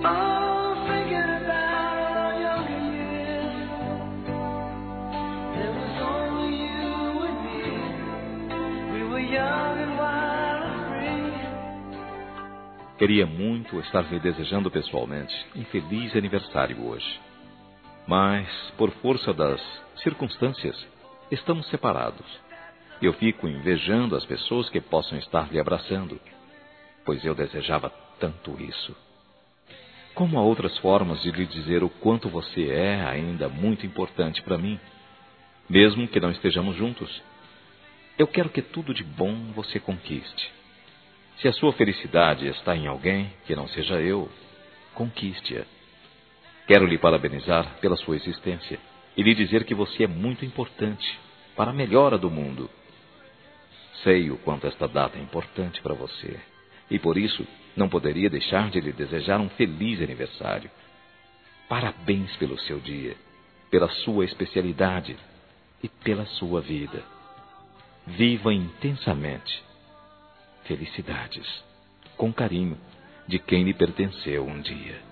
Oh, thinking about our younger years. There was only you and me. We were young and wild and free. Queria muito estar lhe desejando pessoalmente um feliz aniversário hoje. Mas, por força das circunstâncias, estamos separados. Eu fico invejando as pessoas que possam estar lhe abraçando, pois eu desejava tanto isso. Como há outras formas de lhe dizer o quanto você é ainda muito importante para mim, mesmo que não estejamos juntos. Eu quero que tudo de bom você conquiste. Se a sua felicidade está em alguém que não seja eu, conquiste-a. Quero lhe parabenizar pela sua existência e lhe dizer que você é muito importante para a melhora do mundo. Sei o quanto esta data é importante para você e por isso não poderia deixar de lhe desejar um feliz aniversário. Parabéns pelo seu dia, pela sua especialidade e pela sua vida. Viva intensamente. Felicidades. Com carinho, de quem lhe pertenceu um dia.